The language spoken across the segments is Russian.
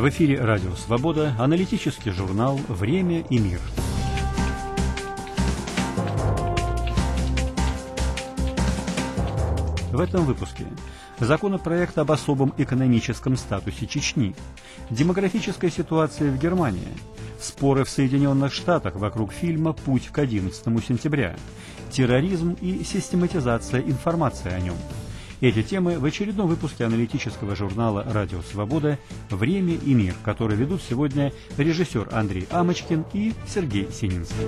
В эфире «Радио Свобода», аналитический журнал «Время и мир». В этом выпуске законопроект об особом экономическом статусе Чечни, демографическая ситуация в Германии, споры в Соединенных Штатах вокруг фильма «Путь к 11 сентября», терроризм и систематизация информации о нем. Эти темы в очередном выпуске аналитического журнала «Радио Свобода. Время и мир», который ведут сегодня режиссер Андрей Амочкин и Сергей Сининский.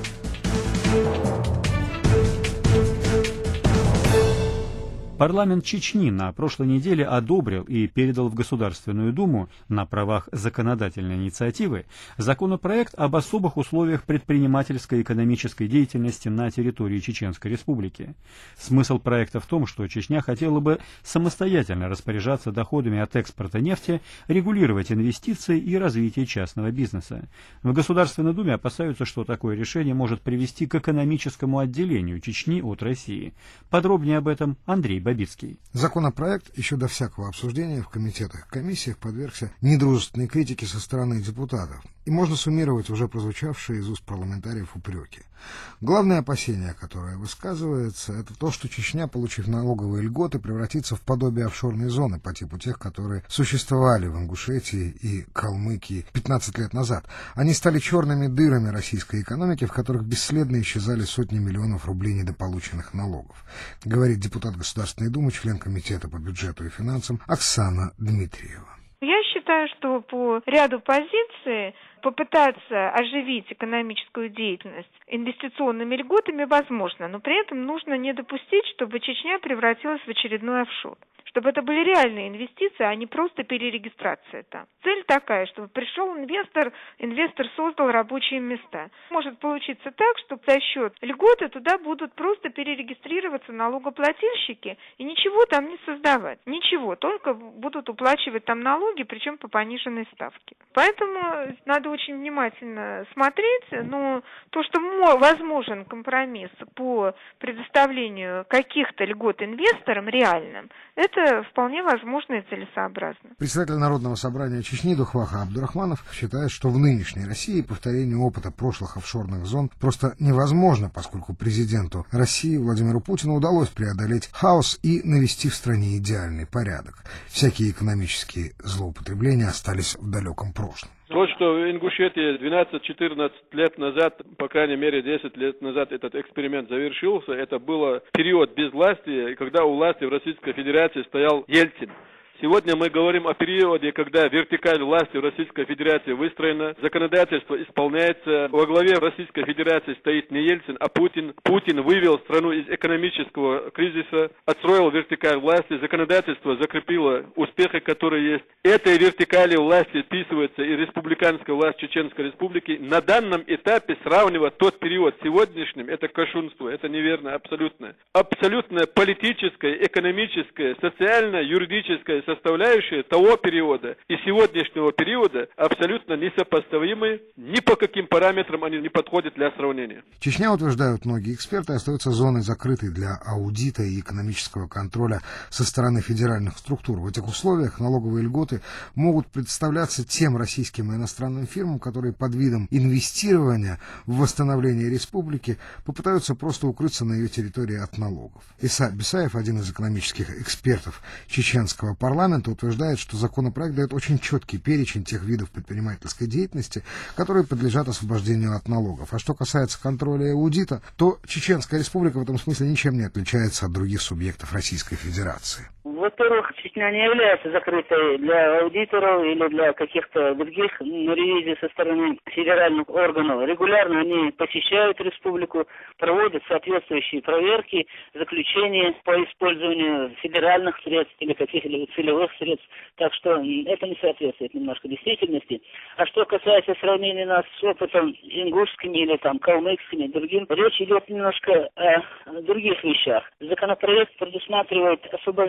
Парламент Чечни на прошлой неделе одобрил и передал в Государственную Думу на правах законодательной инициативы законопроект об особых условиях предпринимательской и экономической деятельности на территории Чеченской Республики. Смысл проекта в том, что Чечня хотела бы самостоятельно распоряжаться доходами от экспорта нефти, регулировать инвестиции и развитие частного бизнеса. В Государственной Думе опасаются, что такое решение может привести к экономическому отделению Чечни от России. Подробнее об этом Андрей Бабицкий. Законопроект еще до всякого обсуждения в комитетах и комиссиях подвергся недружественной критике со стороны депутатов, и можно суммировать уже прозвучавшие из уст парламентариев упреки. Главное опасение, которое высказывается, это то, что Чечня, получив налоговые льготы, превратится в подобие офшорной зоны по типу тех, которые существовали в Ингушетии и Калмыкии 15 лет назад. Они стали черными дырами российской экономики, в которых бесследно исчезали сотни миллионов рублей недополученных налогов, говорит депутат Государственной Думы, член Комитета по бюджету и финансам Оксана Дмитриева. Я считаю, что по ряду позиций попытаться оживить экономическую деятельность инвестиционными льготами возможно, но при этом нужно не допустить, чтобы Чечня превратилась в очередной офшор. Чтобы это были реальные инвестиции, а не просто перерегистрация там. Цель такая, чтобы пришел инвестор создал рабочие места. Может получиться так, что за счет льготы туда будут просто перерегистрироваться налогоплательщики и ничего там не создавать. Ничего, только будут уплачивать там налоги, причем по пониженной ставке. Поэтому надо очень внимательно смотреть, но то, что возможен компромисс по предоставлению каких-то льгот инвесторам реальным, это вполне возможно и целесообразно. Председатель Народного собрания Чечни Духваха Абдурахманов считает, что в нынешней России повторение опыта прошлых офшорных зон просто невозможно, поскольку президенту России Владимиру Путину удалось преодолеть хаос и навести в стране идеальный порядок. Всякие экономические злоупотребления остались в далеком прошлом. То, что в Ингушетии 12-14 лет назад, по крайней мере 10 лет назад этот эксперимент завершился, это был период безвластия, когда у власти в Российской Федерации стоял Ельцин. Сегодня мы говорим о периоде, когда вертикаль власти в Российской Федерации выстроена, законодательство исполняется. Во главе Российской Федерации стоит не Ельцин, а Путин. Путин вывел страну из экономического кризиса, отстроил вертикаль власти, законодательство закрепило успехи, которые есть. Этой вертикали власти вписывается и республиканская власть Чеченской Республики. На данном этапе сравнивать тот период с сегодняшним, это кощунство, это неверно, абсолютно. Абсолютно политическая, экономическая, социальная, юридическая составляющие того периода и сегодняшнего периода абсолютно несопоставимы, ни по каким параметрам они не подходят для сравнения. Чечня, утверждают многие эксперты, остается зоной закрытой для аудита и экономического контроля со стороны федеральных структур. В этих условиях налоговые льготы могут представляться тем российским и иностранным фирмам, которые под видом инвестирования в восстановление республики попытаются просто укрыться на ее территории от налогов. Иса Бисаев, один из экономических экспертов чеченского парламента, утверждает, что законопроект дает очень четкий перечень тех видов предпринимательской деятельности, которые подлежат освобождению от налогов. А что касается контроля и аудита, то Чеченская Республика в этом смысле ничем не отличается от других субъектов Российской Федерации. Во-первых, Чечня не является закрытой для аудиторов или для каких-то других ревизий со стороны федеральных органов. Регулярно они посещают республику, проводят соответствующие проверки, заключения по использованию федеральных средств или каких-либо целевых средств. Так что это не соответствует немножко действительности. А что касается сравнения нас с опытом ингушскими или там калмыкскими, другим, речь идет немножко о других вещах. Законопроект предусматривает освобождение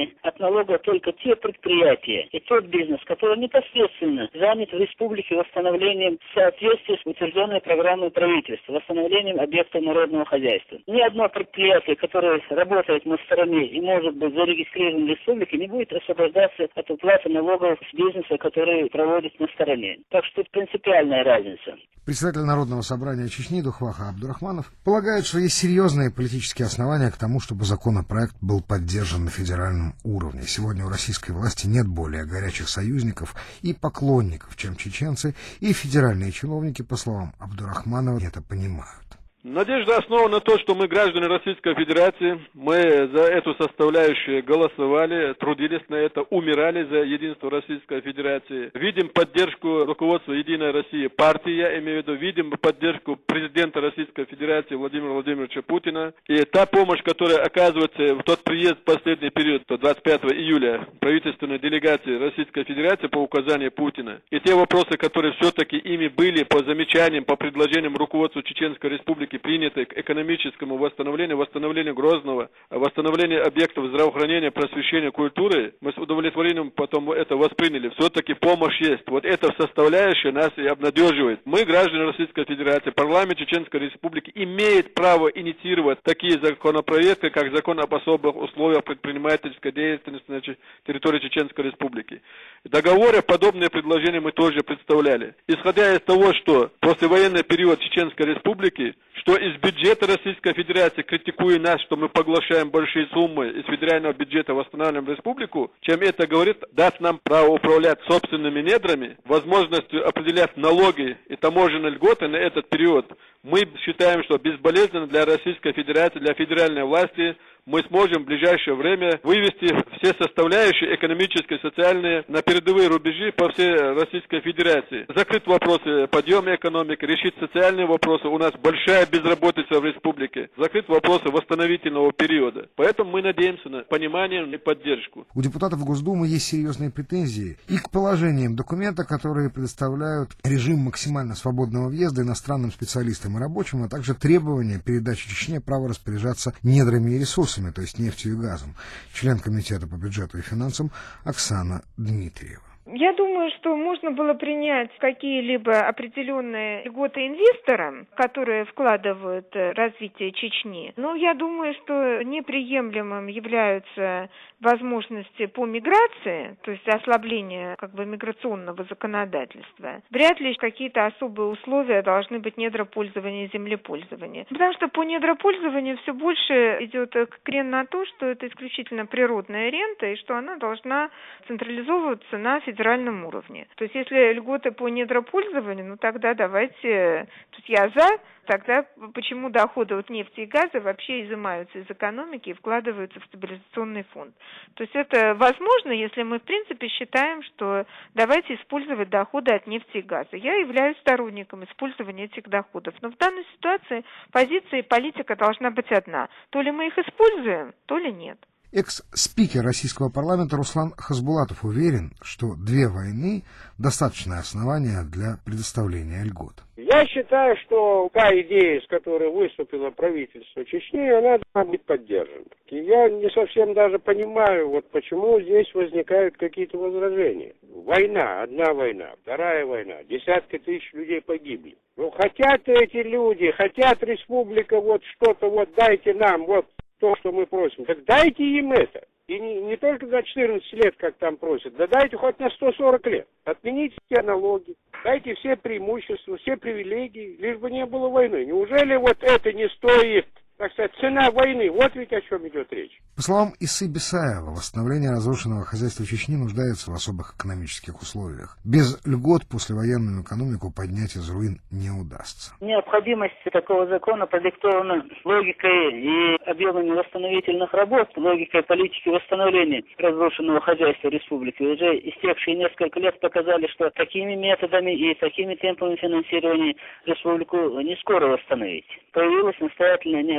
освобождены от налога только те предприятия и тот бизнес, который непосредственно занят в республике восстановлением в соответствии с утвержденной программой правительства, восстановлением объектов народного хозяйства. Ни одно предприятие, которое работает на стороне и может быть зарегистрировано в республике, не будет освобождаться от уплаты налогов с бизнеса, который проводит на стороне. Так что это принципиальная разница. Председатель Народного собрания Чечни Духваха Абдурахманов полагает, что есть серьезные политические основания к тому, чтобы законопроект был поддержан на федеральном уровне. Сегодня у российской власти нет более горячих союзников и поклонников, чем чеченцы, и федеральные чиновники, по словам Абдурахманова, это понимают. Надежда основана на том, что мы, граждане Российской Федерации, мы за эту составляющую голосовали, трудились на это, умирали за единство Российской Федерации. Видим поддержку руководства «Единой России» партии, я имею в виду, видим поддержку президента Российской Федерации Владимира Владимировича Путина. И та помощь, которая оказывается в тот приезд в последний период, 25 июля, правительственной делегации Российской Федерации по указанию Путина, и те вопросы, которые все-таки ими были по замечаниям, по предложениям руководства Чеченской Республики, приняты к экономическому восстановлению Грозного, восстановлению объектов здравоохранения, просвещения, культуры, мы с удовлетворением потом это восприняли. Все-таки помощь есть. Вот эта составляющая нас и обнадеживает. Мы, граждане Российской Федерации, парламент Чеченской Республики имеет право инициировать такие законопроекты, как закон об особых условиях предпринимательской деятельности на территории Чеченской Республики. В договоре подобные предложения мы тоже представляли. Исходя из того, что послевоенный период Чеченской Республики, что из бюджета Российской Федерации, критикуя нас, что мы поглощаем большие суммы из федерального бюджета, восстанавливаем республику, чем это говорит, даст нам право управлять собственными недрами, возможностью определять налоги и таможенные льготы на этот период. Мы считаем, что безболезненно для Российской Федерации, для федеральной власти мы сможем в ближайшее время вывести все составляющие экономические, социальные на передовые рубежи по всей Российской Федерации. Закрыть вопросы подъема экономики, решить социальные вопросы. У нас большая безработица в республике. Закрыть вопросы восстановительного периода. Поэтому мы надеемся на понимание и поддержку. У депутатов Госдумы есть серьезные претензии и к положениям документа, которые предоставляют режим максимально свободного въезда иностранным специалистам и рабочим, а также требования передачи Чечне права распоряжаться недрами и ресурсами, то есть нефтью и газом. Член комитета по бюджету и финансам Оксана Дмитриева. Я думаю, что можно было принять какие-либо определенные льготы инвесторам, которые вкладывают в развитие Чечни. Но я думаю, что неприемлемым являются возможности по миграции, то есть ослабление миграционного законодательства. Вряд ли какие-то особые условия должны быть недропользования и землепользования. Потому что по недропользованию все больше идет крен на то, что это исключительно природная рента и что она должна централизовываться на федеральном уровне. То есть если льготы по недропользованию, тогда давайте, тут я за, тогда почему доходы от нефти и газа вообще изымаются из экономики и вкладываются в стабилизационный фонд. То есть это возможно, если мы в принципе считаем, что давайте использовать доходы от нефти и газа. Я являюсь сторонником использования этих доходов. Но в данной ситуации позиция и политика должна быть одна. То ли мы их используем, то ли нет. Экс-спикер российского парламента Руслан Хасбулатов уверен, что 2 войны – достаточное основание для предоставления льгот. Я считаю, что та идея, с которой выступило правительство Чечни, она должна быть поддержана. И я не совсем даже понимаю, почему здесь возникают какие-то возражения. Война, одна война, вторая война, десятки тысяч людей погибли. Хотят эти люди, хотят республика, что-то, дайте нам, то, что мы просим. Так дайте им это. И не только на 14 лет, как там просят, да дайте хоть на 140 лет. Отмените все налоги, дайте все преимущества, все привилегии, лишь бы не было войны. Неужели это не стоит, так сказать, цена войны? Вот ведь о чем идет речь. По словам Исы Бесаева, восстановление разрушенного хозяйства Чечни нуждается в особых экономических условиях. Без льгот послевоенную экономику поднять из руин не удастся. Необходимость такого закона продиктована логикой и объемами восстановительных работ, логикой политики восстановления разрушенного хозяйства республики. Уже истекшие несколько лет показали, что такими методами и такими темпами финансирования республику не скоро восстановить. Появилась настоятельная необходимость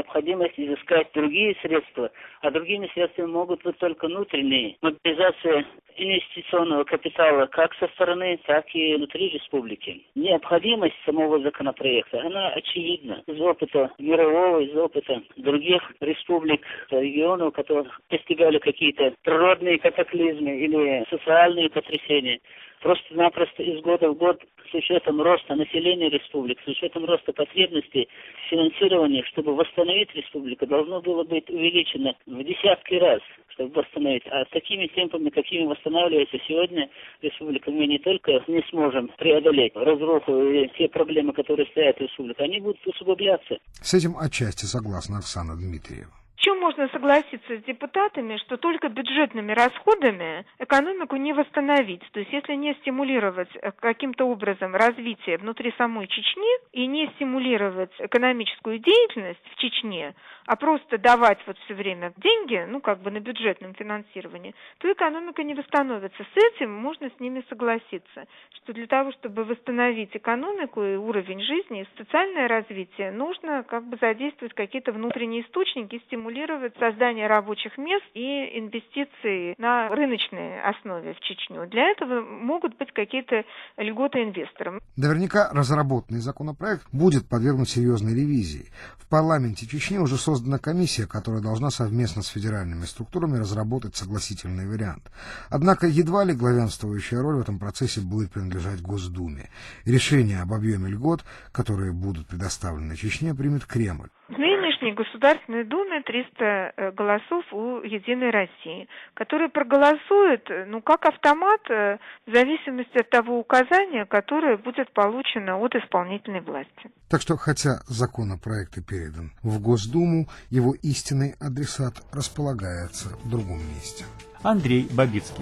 необходимость изыскать другие средства, а другими средствами могут быть только внутренние. Мобилизация инвестиционного капитала как со стороны, так и внутри республики. Необходимость самого законопроекта, она очевидна. Из опыта мирового, из опыта других республик, регионов, которые достигали какие-то природные катаклизмы или социальные потрясения. Просто-напросто из года в год с учетом роста населения республик, с учетом роста потребностей финансирования, чтобы восстановить республику, должно было быть увеличено в десятки раз, чтобы восстановить. А такими темпами, какими восстанавливается сегодня республика, мы не только не сможем преодолеть разруху и те проблемы, которые стоят в республике, они будут усугубляться. С этим отчасти согласна Оксана Дмитриева. В чем можно согласиться с депутатами, что только бюджетными расходами экономику не восстановить. То есть если не стимулировать каким-то образом развитие внутри самой Чечни и не стимулировать экономическую деятельность в Чечне, а просто давать вот все время деньги, на бюджетном финансировании, то экономика не восстановится. С этим можно с ними согласиться, что для того, чтобы восстановить экономику и уровень жизни, и социальное развитие, нужно задействовать какие-то внутренние источники, стимулировать создание рабочих мест и инвестиции на рыночной основе в Чечню. Для этого могут быть какие-то льготы инвесторам. Наверняка разработанный законопроект будет подвергнут серьезной ревизии. В парламенте Чечни уже создана комиссия, которая должна совместно с федеральными структурами разработать согласительный вариант. Однако едва ли главенствующая роль в этом процессе будет принадлежать Госдуме. Решение об объеме льгот, которые будут предоставлены Чечне, примет Кремль. В нынешней Государственной Думе 300 голосов у «Единой России», которые проголосуют, как автомат, в зависимости от того указания, которое будет получено от исполнительной власти. Так что, хотя законопроект и передан в Госдуму, его истинный адресат располагается в другом месте. Андрей Бабицкий.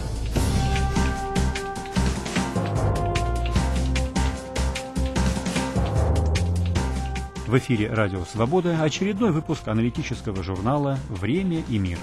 В эфире «Радио Свобода» очередной выпуск аналитического журнала «Время и мир».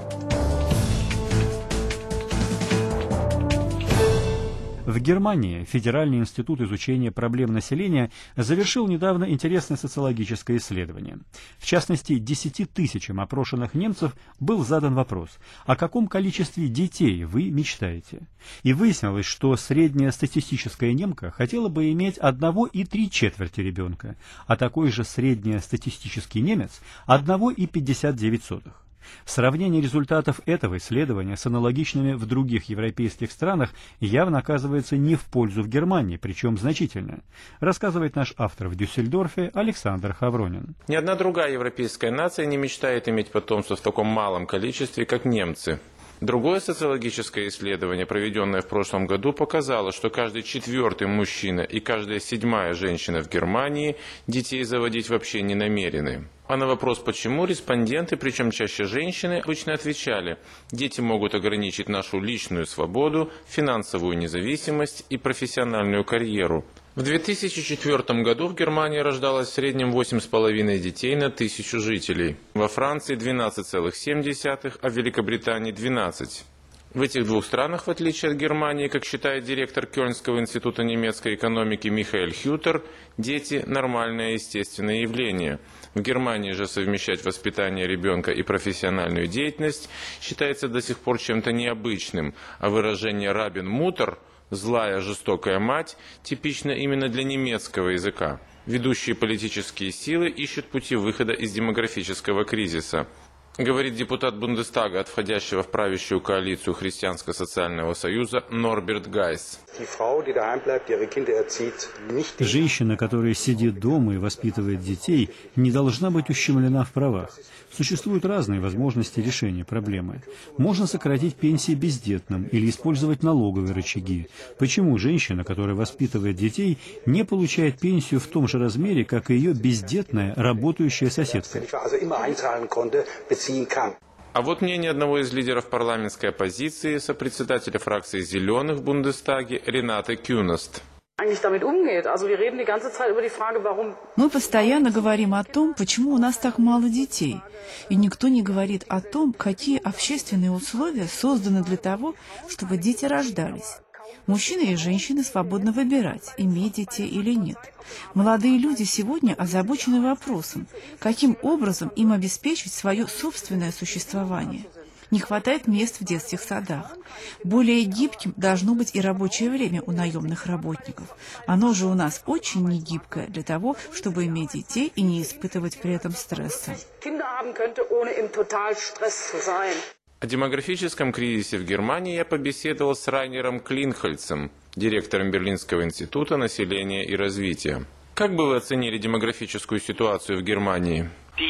В Германии Федеральный институт изучения проблем населения завершил недавно интересное социологическое исследование. В частности, 10 тысячам опрошенных немцев был задан вопрос: о каком количестве детей вы мечтаете? И выяснилось, что средняя статистическая немка хотела бы иметь 1,3 ребенка, а такой же среднестатистический немец 1,59. Сравнение результатов этого исследования с аналогичными в других европейских странах явно оказывается не в пользу в Германии, причем значительно, рассказывает наш автор в Дюссельдорфе Александр Хавронин. Ни одна другая европейская нация не мечтает иметь потомство в таком малом количестве, как немцы. Другое социологическое исследование, проведенное в прошлом году, показало, что каждый 4-й мужчина и каждая 7-я женщина в Германии детей заводить вообще не намерены. А на вопрос «почему?» респонденты, причем чаще женщины, обычно отвечали: дети могут ограничить нашу личную свободу, финансовую независимость и профессиональную карьеру. В 2004 году в Германии рождалось в среднем 8,5 детей на 1000 жителей. Во Франции 12,7, а в Великобритании 12. В этих двух странах, в отличие от Германии, как считает директор Кёльнского института немецкой экономики Михаэль Хютер, дети – нормальное естественное явление. В Германии же совмещать воспитание ребенка и профессиональную деятельность считается до сих пор чем-то необычным, а выражение «рабен мутер» – «злая, жестокая мать» типично именно для немецкого языка. Ведущие политические силы ищут пути выхода из демографического кризиса. Говорит депутат Бундестага от входящего в правящую коалицию Христианско-социального союза Норберт Гайс. Женщина, которая сидит дома и воспитывает детей, не должна быть ущемлена в правах. Существуют разные возможности решения проблемы. Можно сократить пенсии бездетным или использовать налоговые рычаги. Почему женщина, которая воспитывает детей, не получает пенсию в том же размере, как и ее бездетная работающая соседка? А вот мнение одного из лидеров парламентской оппозиции, сопредседателя фракции «Зеленых» в Бундестаге Ренаты Кюнест. Мы постоянно говорим о том, почему у нас так мало детей. И никто не говорит о том, какие общественные условия созданы для того, чтобы дети рождались. Мужчины и женщины свободны выбирать, иметь детей или нет. Молодые люди сегодня озабочены вопросом, каким образом им обеспечить свое собственное существование. Не хватает мест в детских садах. Более гибким должно быть и рабочее время у наемных работников. Оно же у нас очень негибкое для того, чтобы иметь детей и не испытывать при этом стресса. О демографическом кризисе в Германии я побеседовал с Райнером Клинхольцем, директором Берлинского института населения и развития. Как бы вы оценили демографическую ситуацию в Германии?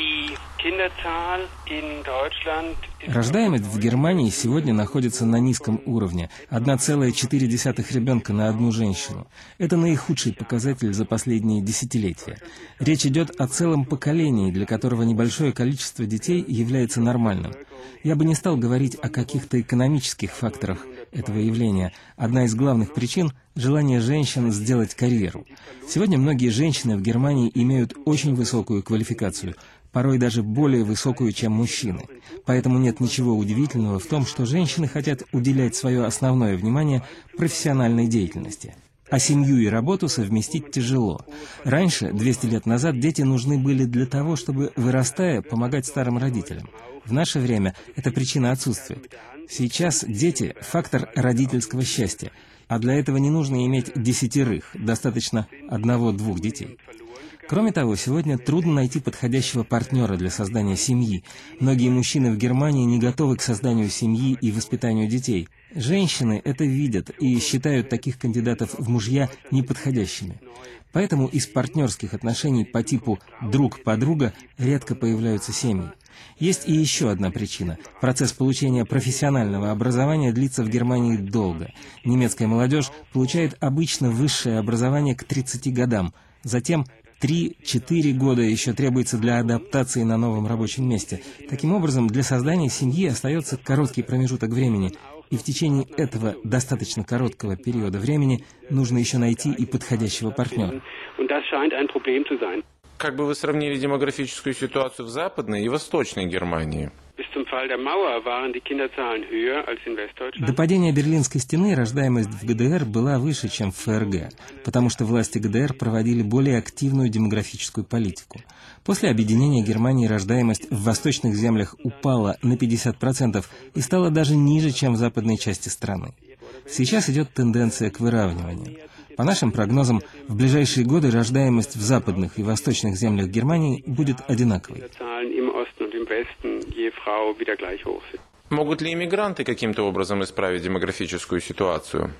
Рождаемость в Германии сегодня находится на низком уровне – 1,4 ребенка на одну женщину. Это наихудший показатель за последние десятилетия. Речь идет о целом поколении, для которого небольшое количество детей является нормальным. Я бы не стал говорить о каких-то экономических факторах этого явления. Одна из главных причин – желание женщин сделать карьеру. Сегодня многие женщины в Германии имеют очень высокую квалификацию, порой даже более высокую, чем мужчины. Поэтому нет ничего удивительного в том, что женщины хотят уделять свое основное внимание профессиональной деятельности. А семью и работу совместить тяжело. Раньше, 200 лет назад, дети нужны были для того, чтобы, вырастая, помогать старым родителям. В наше время эта причина отсутствует. Сейчас дети – фактор родительского счастья, а для этого не нужно иметь 10, достаточно 1-2 детей. Кроме того, сегодня трудно найти подходящего партнера для создания семьи. Многие мужчины в Германии не готовы к созданию семьи и воспитанию детей. Женщины это видят и считают таких кандидатов в мужья неподходящими. Поэтому из партнерских отношений по типу «друг-подруга» редко появляются семьи. Есть и еще одна причина. Процесс получения профессионального образования длится в Германии долго. Немецкая молодежь получает обычно высшее образование к 30 годам. Затем 3-4 года еще требуется для адаптации на новом рабочем месте. Таким образом, для создания семьи остается короткий промежуток времени. И в течение этого достаточно короткого периода времени нужно еще найти и подходящего партнера. Как бы вы сравнили демографическую ситуацию в Западной и Восточной Германии? До падения Берлинской стены рождаемость в ГДР была выше, чем в ФРГ, потому что власти ГДР проводили более активную демографическую политику. После объединения Германии рождаемость в восточных землях упала на 50% и стала даже ниже, чем в западной части страны. Сейчас идет тенденция к выравниванию. По нашим прогнозам, в ближайшие годы рождаемость в западных и восточных землях Германии будет одинаковой. Могут ли иммигранты каким-то образом исправить демографическую ситуацию?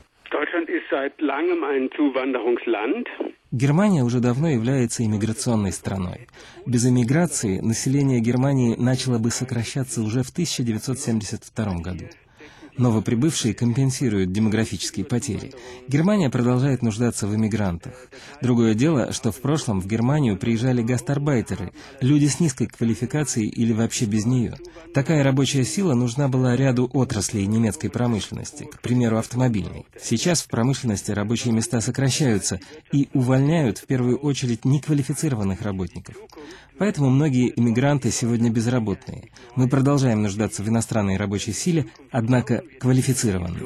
Германия уже давно является иммиграционной страной. Без иммиграции население Германии начало бы сокращаться уже в 1972 году. Новоприбывшие компенсируют демографические потери. Германия продолжает нуждаться в иммигрантах. Другое дело, что в прошлом в Германию приезжали гастарбайтеры, люди с низкой квалификацией или вообще без нее. Такая рабочая сила нужна была ряду отраслей немецкой промышленности, к примеру, автомобильной. Сейчас в промышленности рабочие места сокращаются и увольняют в первую очередь неквалифицированных работников. Поэтому многие иммигранты сегодня безработные. Мы продолжаем нуждаться в иностранной рабочей силе, однако квалифицированной.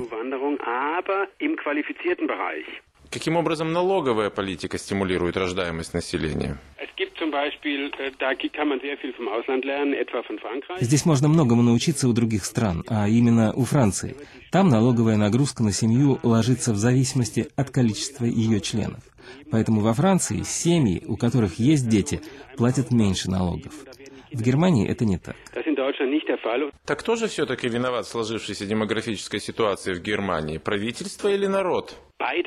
Каким образом налоговая политика стимулирует рождаемость населения? Здесь можно многому научиться у других стран, а именно у Франции. Там налоговая нагрузка на семью ложится в зависимости от количества ее членов. Поэтому во Франции семьи, у которых есть дети, платят меньше налогов. В Германии это не так. Так кто же все-таки виноват в сложившейся демографической ситуации в Германии? Правительство или народ?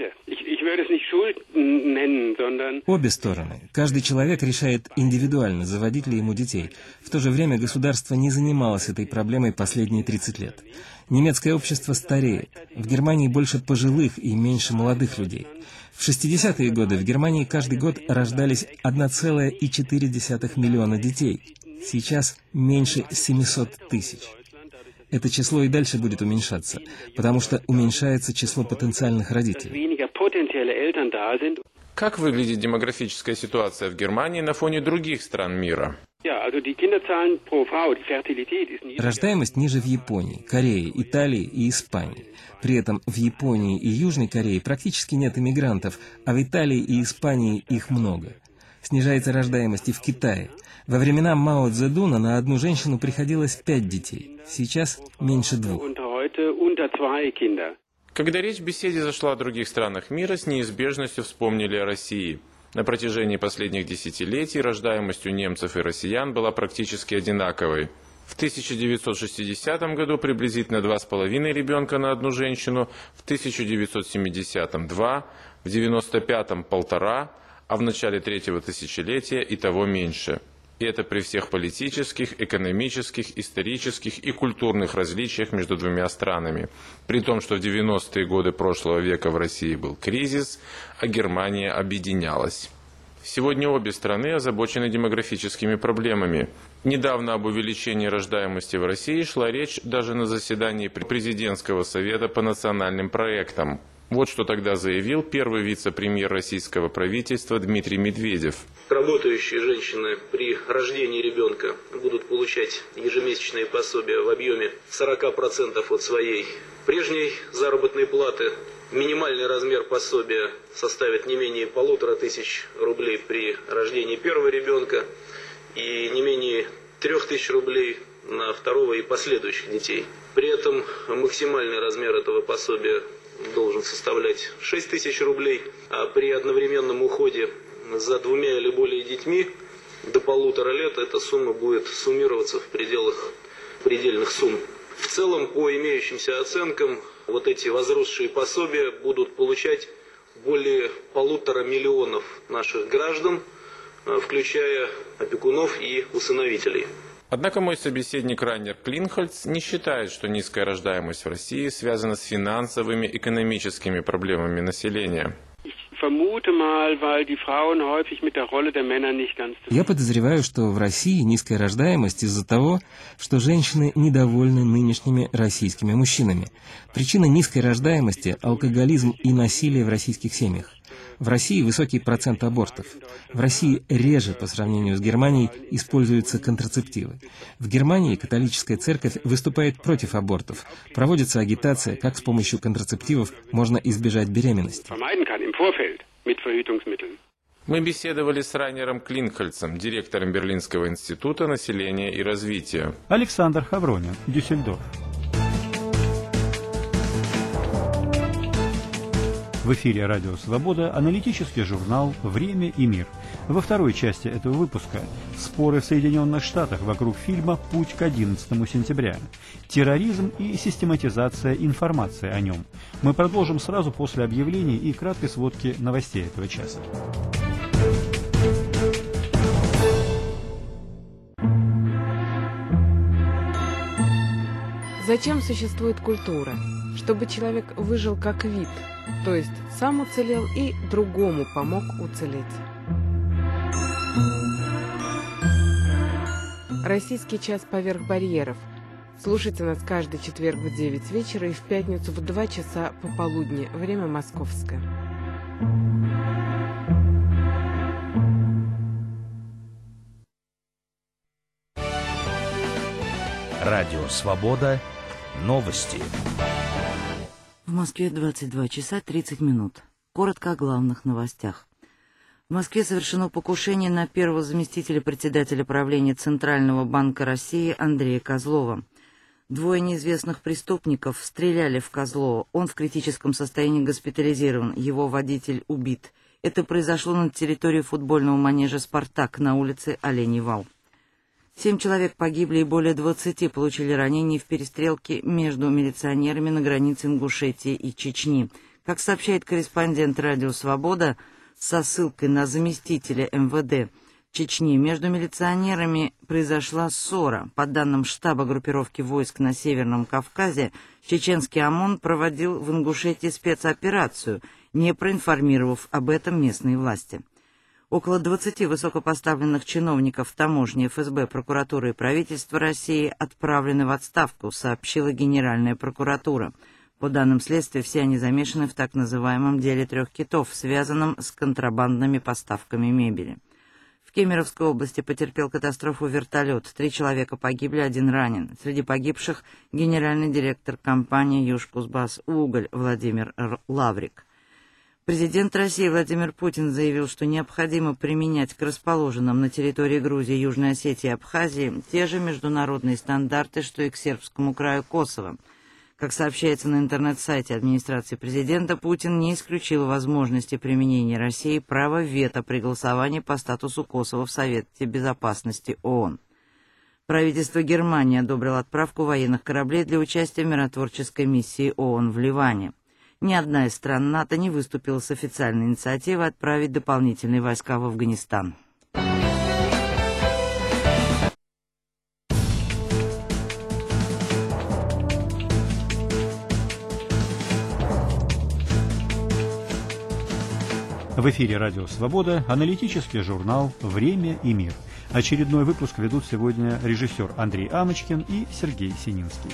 Обе стороны. Каждый человек решает индивидуально, заводить ли ему детей. В то же время государство не занималось этой проблемой последние 30 лет. Немецкое общество стареет. В Германии больше пожилых и меньше молодых людей. В 60-е годы в Германии каждый год рождались 1,4 миллиона детей. Сейчас меньше 700 тысяч. Это число и дальше будет уменьшаться, потому что уменьшается число потенциальных родителей. Как выглядит демографическая ситуация в Германии на фоне других стран мира? Рождаемость ниже в Японии, Корее, Италии и Испании. При этом в Японии и Южной Корее практически нет иммигрантов, а в Италии и Испании их много. Снижается рождаемость и в Китае. Во времена Мао Цзэдуна на одну женщину приходилось 5 детей. Сейчас меньше 2. Когда речь в беседе зашла о других странах мира, с неизбежностью вспомнили о России. На протяжении последних десятилетий рождаемость у немцев и россиян была практически одинаковой. В 1960 году приблизительно 2,5 ребенка на одну женщину, в 1970 – 2, в 1995 – 1,5, а в начале третьего тысячелетия и того меньше. И это при всех политических, экономических, исторических и культурных различиях между двумя странами. При том, что в 90-е годы прошлого века в России был кризис, а Германия объединялась. Сегодня обе страны озабочены демографическими проблемами. Недавно об увеличении рождаемости в России шла речь даже на заседании президентского совета по национальным проектам. Вот что тогда заявил первый вице-премьер российского правительства Дмитрий Медведев. Работающие женщины при рождении ребенка будут получать ежемесячные пособия в объеме 40% от своей прежней заработной платы. Минимальный размер пособия составит не менее 1500 рублей при рождении первого ребенка и не менее 3000 рублей на второго и последующих детей. При этом максимальный размер этого пособия должен составлять 6000 рублей, а при одновременном уходе за 2 или более детьми до 1,5 лет эта сумма будет суммироваться в пределах предельных сумм. В целом, по имеющимся оценкам, вот эти возросшие пособия будут получать более 1,5 миллиона наших граждан, включая опекунов и усыновителей. Однако мой собеседник Райнер Клинхольц не считает, что низкая рождаемость в России связана с финансовыми, экономическими проблемами населения. Я подозреваю, что в России низкая рождаемость из-за того, что женщины недовольны нынешними российскими мужчинами. Причина низкой рождаемости – алкоголизм и насилие в российских семьях. В России высокий процент абортов. В России реже, по сравнению с Германией, используются контрацептивы. В Германии католическая церковь выступает против абортов. Проводится агитация, как с помощью контрацептивов можно избежать беременности. Мы беседовали с Райнером Клинхольцем, директором Берлинского института населения и развития. Александр Хавронин, Дюссельдорф. В эфире «Радио Свобода» аналитический журнал «Время и мир». Во второй части этого выпуска споры в Соединенных Штатах вокруг фильма «Путь к 11 сентября». Терроризм и систематизация информации о нем. Мы продолжим сразу после объявлений и краткой сводки новостей этого часа. Зачем существует культура? Чтобы человек выжил как вид, то есть сам уцелел и другому помог уцелеть. Российский час поверх барьеров. Слушайте нас каждый четверг в 9 вечера и в пятницу в 2 часа пополудни, время московское. Радио Свобода. Новости. В Москве 22 часа 30 минут. Коротко о главных новостях. В Москве совершено покушение на первого заместителя председателя правления Центрального банка России Андрея Козлова. 2 неизвестных преступников стреляли в Козлова. Он в критическом состоянии госпитализирован. Его водитель убит. Это произошло на территории футбольного манежа «Спартак» на улице Оленей Вал. 7 человек погибли и более 20 получили ранения в перестрелке между милиционерами на границе Ингушетии и Чечни. Как сообщает корреспондент «Радио Свобода» со ссылкой на заместителя МВД Чечни, между милиционерами произошла ссора. По данным штаба группировки войск на Северном Кавказе, чеченский ОМОН проводил в Ингушетии спецоперацию, не проинформировав об этом местные власти. Около 20 высокопоставленных чиновников таможни, ФСБ, прокуратуры и правительства России отправлены в отставку, сообщила Генеральная прокуратура. По данным следствия, все они замешаны в так называемом деле 3 китов, связанном с контрабандными поставками мебели. В Кемеровской области потерпел катастрофу вертолет. 3 человека погибли, 1 ранен. Среди погибших генеральный директор компании «Южкузбасс-Уголь» Владимир Лаврик. Президент России Владимир Путин заявил, что необходимо применять к расположенным на территории Грузии, Южной Осетии и Абхазии те же международные стандарты, что и к сербскому краю Косово. Как сообщается на интернет-сайте администрации президента, Путин не исключил возможности применения России права вето при голосовании по статусу Косово в Совете Безопасности ООН. Правительство Германии одобрило отправку военных кораблей для участия в миротворческой миссии ООН в Ливане. Ни одна из стран НАТО не выступила с официальной инициативой отправить дополнительные войска в Афганистан. В эфире «Радио Свобода» аналитический журнал «Время и мир». Очередной выпуск ведут сегодня режиссер Андрей Амочкин и Сергей Сининский.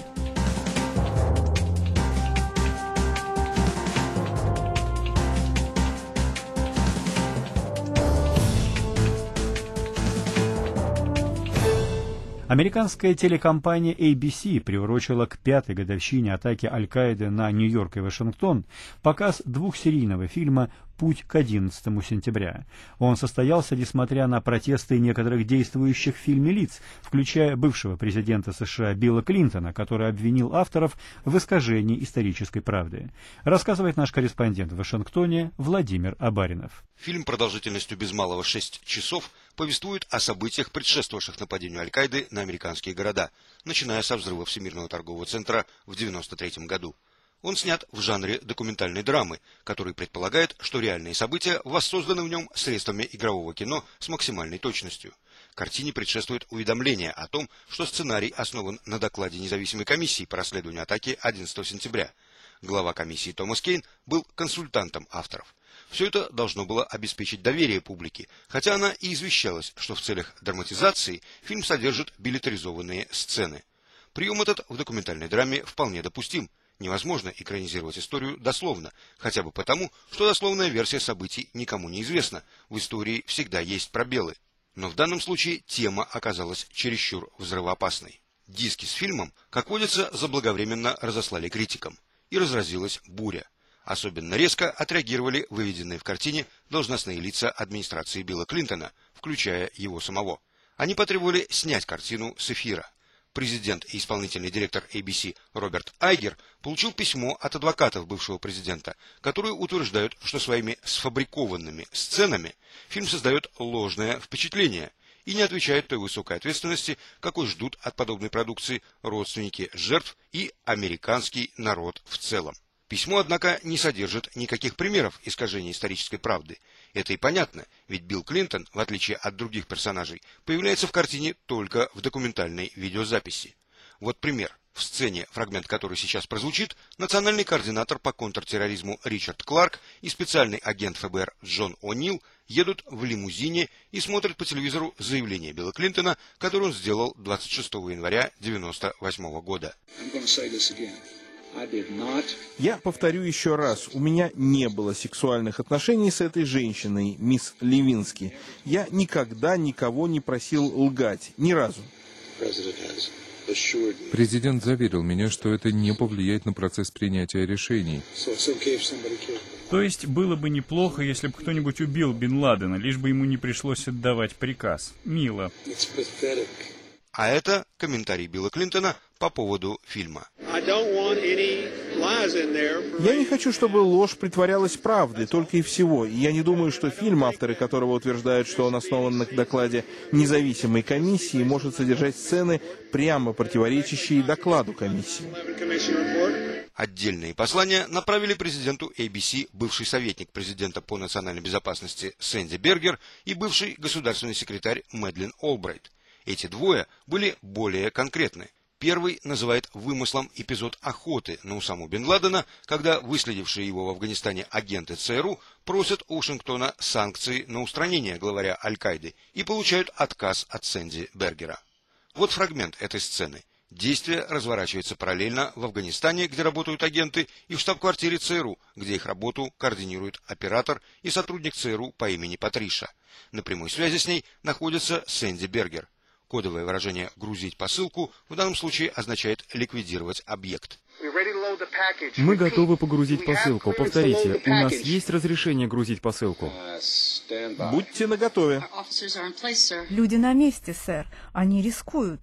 Американская телекомпания ABC приурочила к 5-й годовщине атаки Аль-Каиды на Нью-Йорк и Вашингтон показ двухсерийного фильма «Путь к 11 сентября». Он состоялся, несмотря на протесты некоторых действующих в фильме лиц, включая бывшего президента США Билла Клинтона, который обвинил авторов в искажении исторической правды. Рассказывает наш корреспондент в Вашингтоне Владимир Абаринов. Фильм продолжительностью без малого 6 часов повествует о событиях, предшествовавших нападению Аль-Каиды на американские города, начиная со взрыва Всемирного торгового центра в 1993 году. Он снят в жанре документальной драмы, который предполагает, что реальные события воссозданы в нем средствами игрового кино с максимальной точностью. Картине предшествует уведомление о том, что сценарий основан на докладе независимой комиссии по расследованию атаки 11 сентября. Глава комиссии Томас Кейн был консультантом авторов. Все это должно было обеспечить доверие публики, хотя она и извещалась, что в целях драматизации фильм содержит билетаризованные сцены. Прием этот в документальной драме вполне допустим. Невозможно экранизировать историю дословно, хотя бы потому, что дословная версия событий никому не известна, в истории всегда есть пробелы. Но в данном случае тема оказалась чересчур взрывоопасной. Диски с фильмом, как водится, заблаговременно разослали критикам, и разразилась буря. Особенно резко отреагировали выведенные в картине должностные лица администрации Билла Клинтона, включая его самого. Они потребовали снять картину с эфира. Президент и исполнительный директор ABC Роберт Айгер получил письмо от адвокатов бывшего президента, которые утверждают, что своими сфабрикованными сценами фильм создает ложное впечатление и не отвечает той высокой ответственности, какой ждут от подобной продукции родственники жертв и американский народ в целом. Письмо, однако, не содержит никаких примеров искажения исторической правды. Это и понятно, ведь Билл Клинтон, в отличие от других персонажей, появляется в картине только в документальной видеозаписи. Вот пример. В сцене, фрагмент которой сейчас прозвучит, национальный координатор по контртерроризму Ричард Кларк и специальный агент ФБР Джон О'Нил едут в лимузине и смотрят по телевизору заявление Билла Клинтона, которое он сделал 26 января 1998 года. Я повторю еще раз, у меня не было сексуальных отношений с этой женщиной, мисс Левински. Я никогда никого не просил лгать, ни разу. Президент заверил меня, что это не повлияет на процесс принятия решений. То есть было бы неплохо, если бы кто-нибудь убил Бин Ладена, лишь бы ему не пришлось отдавать приказ. Мило. А это комментарий Билла Клинтона по поводу фильма. Я не хочу, чтобы ложь притворялась правдой, только и всего. И я не думаю, что фильм, авторы которого утверждают, что он основан на докладе независимой комиссии, может содержать сцены, прямо противоречащие докладу комиссии. Отдельные послания направили президенту ABC бывший советник президента по национальной безопасности Сэнди Бергер и бывший государственный секретарь Мэдлин Олбрайт. Эти двое были более конкретны. Первый называет вымыслом эпизод охоты на Усаму бен Ладена, когда выследившие его в Афганистане агенты ЦРУ просят у Вашингтона санкций на устранение главаря Аль-Каиды и получают отказ от Сэнди Бергера. Вот фрагмент этой сцены. Действие разворачивается параллельно в Афганистане, где работают агенты, и в штаб-квартире ЦРУ, где их работу координирует оператор и сотрудник ЦРУ по имени Патриша. На прямой связи с ней находится Сэнди Бергер. Кодовое выражение «грузить посылку» в данном случае означает ликвидировать объект. Мы готовы погрузить посылку. Повторите, у нас есть разрешение грузить посылку? Будьте наготове. Люди на месте, сэр. Они рискуют.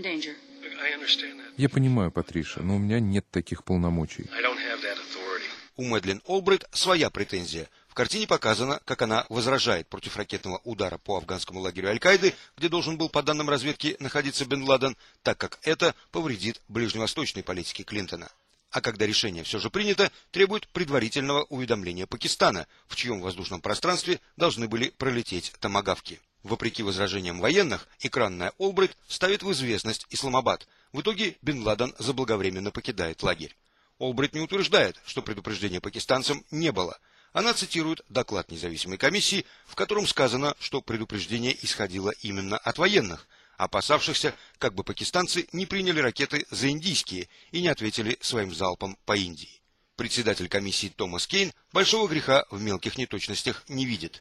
Я понимаю, Патриша, но у меня нет таких полномочий. У Мэдлин Олбрайт своя претензия. В картине показано, как она возражает против ракетного удара по афганскому лагерю Аль-Каиды, где должен был, по данным разведки, находиться Бен Ладен, так как это повредит ближневосточной политике Клинтона. А когда решение все же принято, требует предварительного уведомления Пакистана, в чьем воздушном пространстве должны были пролететь томагавки. Вопреки возражениям военных, экранная Олбрайт ставит в известность Исламабад. В итоге Бен Ладен заблаговременно покидает лагерь. Олбрайт не утверждает, что предупреждения пакистанцам не было. Она цитирует доклад независимой комиссии, в котором сказано, что предупреждение исходило именно от военных, опасавшихся, как бы пакистанцы не приняли ракеты за индийские и не ответили своим залпом по Индии. Председатель комиссии Томас Кейн большого греха в мелких неточностях не видит.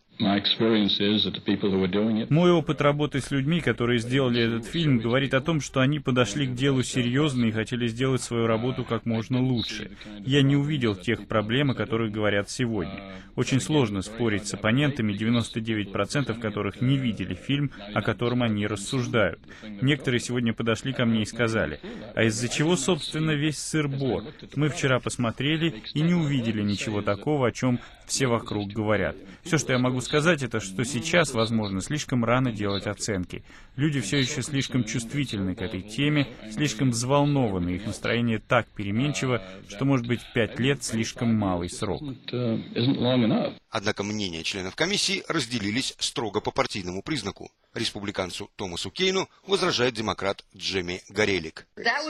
Мой опыт работы с людьми, которые сделали этот фильм, говорит о том, что они подошли к делу серьезно и хотели сделать свою работу как можно лучше. Я не увидел тех проблем, о которых говорят сегодня. Очень сложно спорить с оппонентами, 99% которых не видели фильм, о котором они рассуждают. Некоторые сегодня подошли ко мне и сказали: а из-за чего, собственно, весь сыр-бор? Мы вчера посмотрели и не увидели ничего такого, о чем все вокруг говорят. Все, что я могу сказать, это что сейчас, возможно, слишком рано делать оценки. Люди все еще слишком чувствительны к этой теме, слишком взволнованы, их настроение так переменчиво, что, может быть, 5 лет слишком малый срок. Однако мнения членов комиссии разделились строго по партийному признаку. Республиканцу Томасу Кейну возражает демократ Джемми Горелик.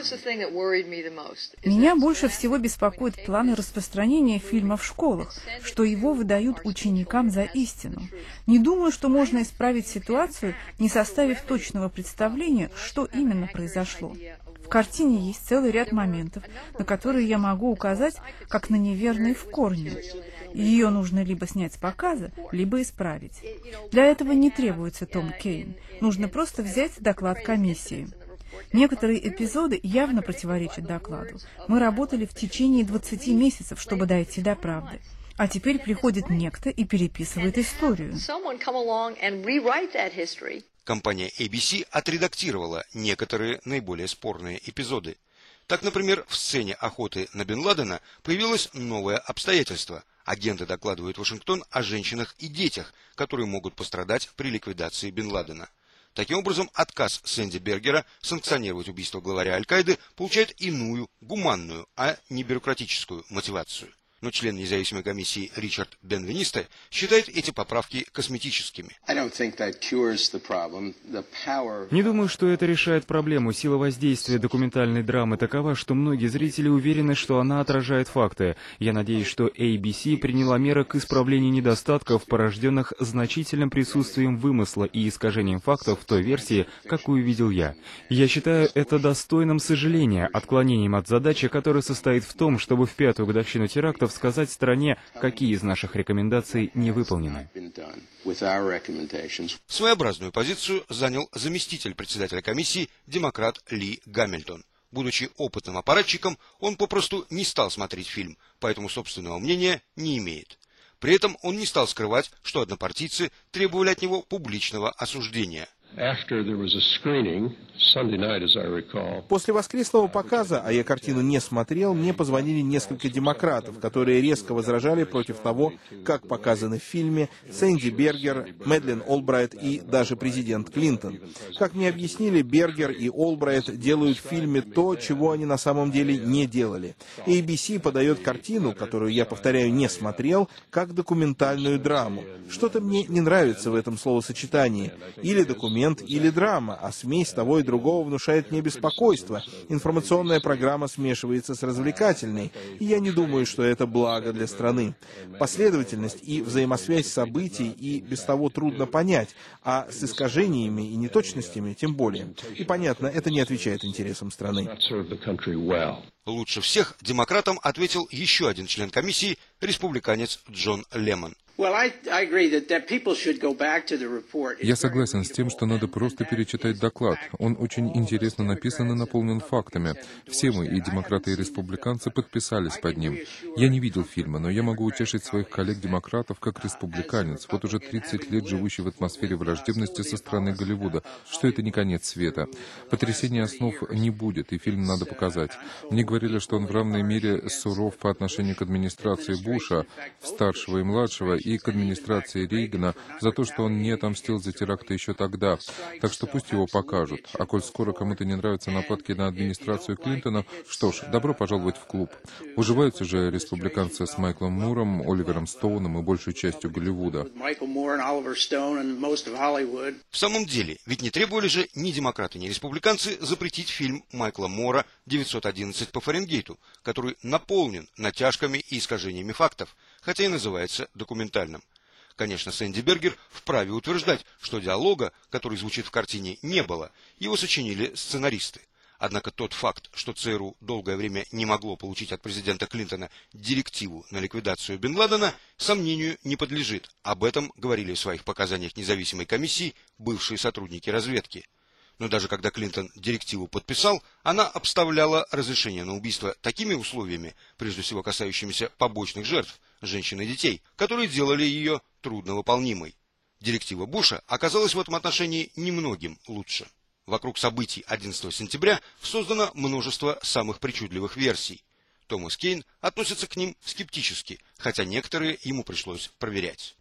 Меня больше всего беспокоит планы распространения фильма в школах, что его выдают ученикам за истину. Не думаю, что можно исправить ситуацию, не составив точного представления, что именно произошло. В картине есть целый ряд моментов, на которые я могу указать, как на неверные в корне. Ее нужно либо снять с показа, либо исправить. Для этого не требуется Том Кейн. Нужно просто взять доклад комиссии. Некоторые эпизоды явно противоречат докладу. Мы работали в течение 20 месяцев, чтобы дойти до правды. А теперь приходит некто и переписывает историю. Компания ABC отредактировала некоторые наиболее спорные эпизоды. Так, например, в сцене охоты на Бен Ладена появилось новое обстоятельство. Агенты докладывают в Вашингтон о женщинах и детях, которые могут пострадать при ликвидации Бен Ладена. Таким образом, отказ Сэнди Бергера санкционировать убийство главаря Аль-Каиды получает иную, гуманную, а не бюрократическую мотивацию. Но член независимой комиссии Ричард Бенвенисте считает эти поправки косметическими. Не думаю, что это решает проблему. Сила воздействия документальной драмы такова, что многие зрители уверены, что она отражает факты. Я надеюсь, что ABC приняла меры к исправлению недостатков, порожденных значительным присутствием вымысла и искажением фактов в той версии, какую видел я. Я считаю это достойным сожаления, отклонением от задачи, которая состоит в том, чтобы в 5-ю годовщину терактов сказать стране, какие из наших рекомендаций не выполнены. Своеобразную позицию занял заместитель председателя комиссии, демократ Ли Гамильтон. Будучи опытным аппаратчиком, он попросту не стал смотреть фильм, поэтому собственного мнения не имеет. При этом он не стал скрывать, что однопартийцы требовали от него публичного осуждения. После воскресного показа, а я картину не смотрел, мне позвонили несколько демократов, которые резко возражали против того, как показаны в фильме Сэнди Бергер, Мэдлин Олбрайт и даже президент Клинтон. Как мне объяснили, Бергер и Олбрайт делают в фильме то, чего они на самом деле не делали. ABC подает картину, которую я, повторяю, не смотрел, как документальную драму. Что-то мне не нравится в этом словосочетании. Или документ, документ или драма, а смесь того и другого внушает мне беспокойство. Информационная программа смешивается с развлекательной, и я не думаю, что это благо для страны. Последовательность и взаимосвязь событий и без того трудно понять, а с искажениями и неточностями тем более. И понятно, это не отвечает интересам страны. Лучше всех демократам ответил еще один член комиссии, республиканец Джон Лемон. Я согласен с тем, что надо просто перечитать доклад. Он очень интересно написан и наполнен фактами. Все мы, и демократы, и республиканцы, подписались под ним. Я не видел фильма, но я могу утешить своих коллег-демократов как республиканец, вот уже 30 лет живущий в атмосфере враждебности со стороны Голливуда, что это не конец света. Потрясения основ не будет, и фильм надо показать. Мне говорили, что он в равной мере суров по отношению к администрации Буша, старшего и младшего, и к администрации Рейгана за то, что он не отомстил за теракты еще тогда. Так что пусть его покажут. А коль скоро кому-то не нравятся нападки на администрацию Клинтона, что ж, добро пожаловать в клуб. Уживаются же республиканцы с Майклом Муром, Оливером Стоуном и большей частью Голливуда. В самом деле, ведь не требовали же ни демократы, ни республиканцы запретить фильм Майкла Мора «911 по Фаренгейту», который наполнен натяжками и искажениями фактов, хотя и называется документальным. Конечно, Сэнди Бергер вправе утверждать, что диалога, который звучит в картине, не было, его сочинили сценаристы. Однако тот факт, что ЦРУ долгое время не могло получить от президента Клинтона директиву на ликвидацию Бен Ладена, сомнению не подлежит. Об этом говорили в своих показаниях независимой комиссии бывшие сотрудники разведки. Но даже когда Клинтон директиву подписал, она обставляла разрешение на убийство такими условиями, прежде всего касающимися побочных жертв, женщин и детей, которые делали ее трудновыполнимой. Директива Буша оказалась в этом отношении немногим лучше. Вокруг событий 11 сентября создано множество самых причудливых версий. Томас Кейн относится к ним скептически, хотя некоторые ему пришлось проверять.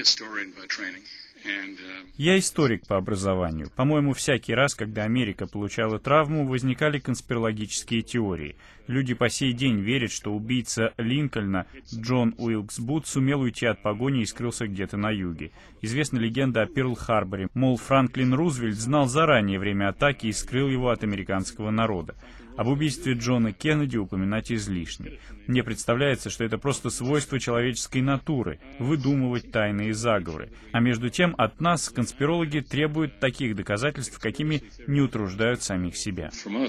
Я историк по образованию. По-моему, всякий раз, когда Америка получала травму, возникали конспирологические теории. Люди по сей день верят, что убийца Линкольна Джон Уилкс Бут сумел уйти от погони и скрылся где-то на юге. Известна легенда о Перл-Харборе. Мол, Франклин Рузвельт знал заранее время атаки и скрыл его от американского народа. Об убийстве Джона Кеннеди упоминать излишне. Мне представляется, что это просто свойство человеческой натуры – выдумывать тайные заговоры. А между тем от нас конспирологи требуют таких доказательств, какими не утруждают самих себя.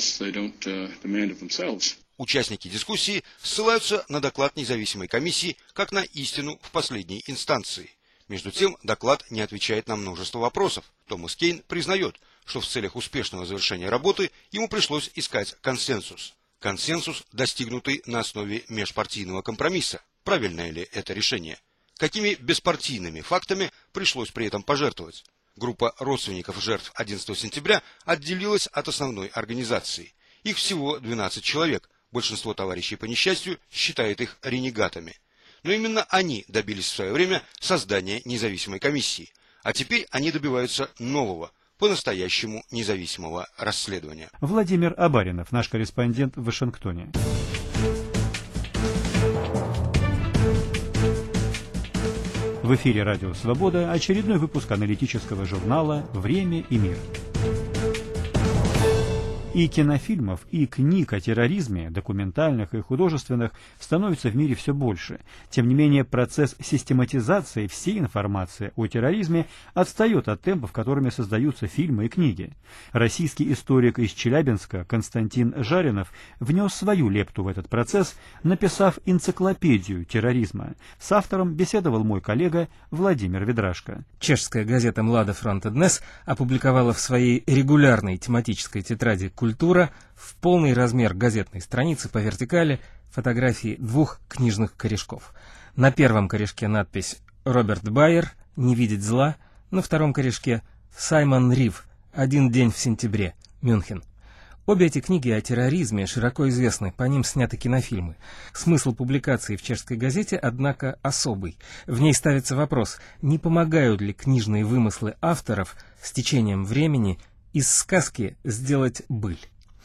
Участники дискуссии ссылаются на доклад независимой комиссии как на истину в последней инстанции. Между тем, доклад не отвечает на множество вопросов. Томас Кейн признает, что в целях успешного завершения работы ему пришлось искать консенсус. Консенсус, достигнутый на основе межпартийного компромисса. Правильное ли это решение? Какими беспартийными фактами пришлось при этом пожертвовать? Группа родственников жертв 11 сентября отделилась от основной организации. Их всего 12 человек. Большинство товарищей по несчастью считает их ренегатами. Но именно они добились в свое время создания независимой комиссии. А теперь они добиваются нового, по-настоящему независимого расследования. Владимир Абаринов, наш корреспондент в Вашингтоне. В эфире «Радио Свобода» очередной выпуск аналитического журнала «Время и мир». И кинофильмов, и книг о терроризме, документальных и художественных, становится в мире все больше. Тем не менее, процесс систематизации всей информации о терроризме отстает от темпов, которыми создаются фильмы и книги. Российский историк из Челябинска Константин Жаринов внес свою лепту в этот процесс, написав энциклопедию терроризма. С автором беседовал мой коллега Владимир Ведрашко. Чешская газета «Млада Фронта Днес» опубликовала в своей регулярной тематической тетради «Культура» в полный размер газетной страницы по вертикали фотографии двух книжных корешков. На первом корешке надпись «Роберт Байер. Не видеть зла», на втором корешке «Саймон Рив. Один день в сентябре. Мюнхен». Обе эти книги о терроризме широко известны, по ним сняты кинофильмы. Смысл публикации в чешской газете, однако, особый. В ней ставится вопрос, не помогают ли книжные вымыслы авторов с течением времени из сказки сделать быль.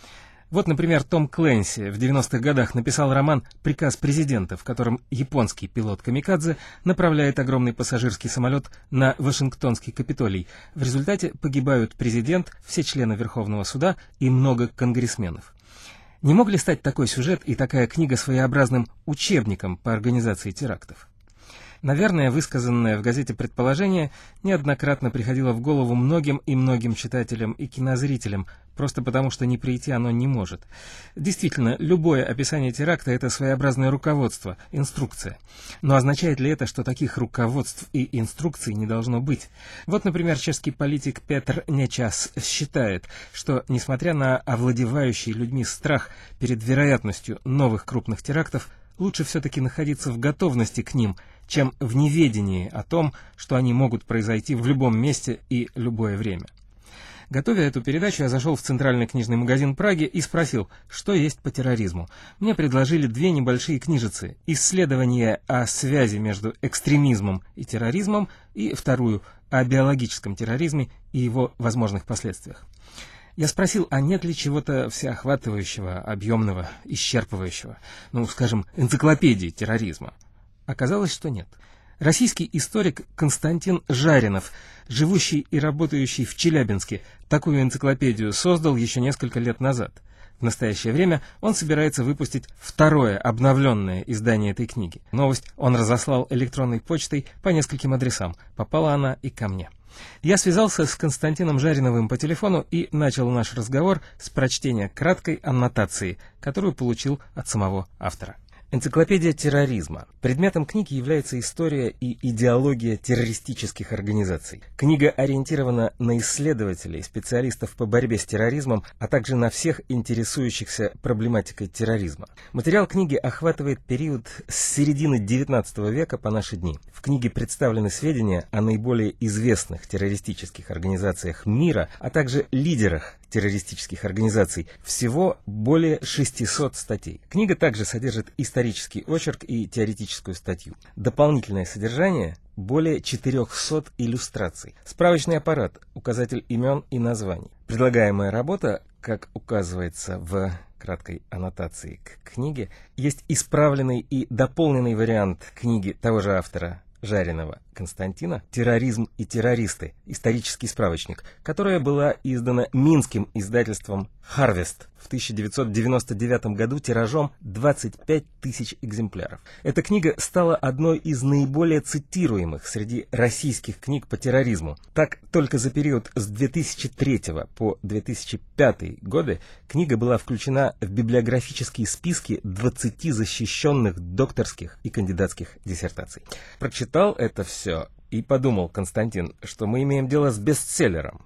Вот, например, Том Клэнси в 90-х годах написал роман «Приказ президента», в котором японский пилот-камикадзе направляет огромный пассажирский самолет на Вашингтонский Капитолий. В результате погибают президент, все члены Верховного суда и много конгрессменов. Не мог ли стать такой сюжет и такая книга своеобразным учебником по организации терактов? Наверное, высказанное в газете предположение неоднократно приходило в голову многим и многим читателям и кинозрителям, просто потому что не прийти оно не может. Действительно, любое описание теракта — это своеобразное руководство, инструкция. Но означает ли это, что таких руководств и инструкций не должно быть? Вот, например, чешский политик Петр Нечас считает, что, несмотря на овладевающий людьми страх перед вероятностью новых крупных терактов, лучше все-таки находиться в готовности к ним, чем в неведении о том, что они могут произойти в любом месте и любое время. Готовя эту передачу, я зашел в центральный книжный магазин Праги и спросил, что есть по терроризму. Мне предложили 2 небольшие книжицы: «Исследование о связи между экстремизмом и терроризмом» и вторую «О биологическом терроризме и его возможных последствиях». Я спросил, а нет ли чего-то всеохватывающего, объемного, исчерпывающего, скажем, энциклопедии терроризма. Оказалось, что нет. Российский историк Константин Жаринов, живущий и работающий в Челябинске, такую энциклопедию создал еще несколько лет назад. В настоящее время он собирается выпустить второе обновленное издание этой книги. Новость он разослал электронной почтой по нескольким адресам. Попала она и ко мне. Я связался с Константином Жариновым по телефону и начал наш разговор с прочтения краткой аннотации, которую получил от самого автора. Энциклопедия терроризма. Предметом книги является история и идеология террористических организаций. Книга ориентирована на исследователей, специалистов по борьбе с терроризмом, а также на всех интересующихся проблематикой терроризма. Материал книги охватывает период с середины XIX века по наши дни. В книге представлены сведения о наиболее известных террористических организациях мира, а также лидерах террористических организаций. Всего более 600 статей. Книга также содержит исторический очерк и теоретическую статью. Дополнительное содержание – более 400 иллюстраций. Справочный аппарат, указатель имен и названий. Предлагаемая работа, как указывается в краткой аннотации к книге, есть исправленный и дополненный вариант книги того же автора Жаринова Константина «Терроризм и террористы. Исторический справочник», которая была издана минским издательством «Харвест» в 1999 году тиражом 25 тысяч экземпляров. Эта книга стала одной из наиболее цитируемых среди российских книг по терроризму. Так, только за период с 2003 по 2005 годы книга была включена в библиографические списки 20 защищенных докторских и кандидатских диссертаций. Прочитал это все и подумал, Константин, что мы имеем дело с бестселлером.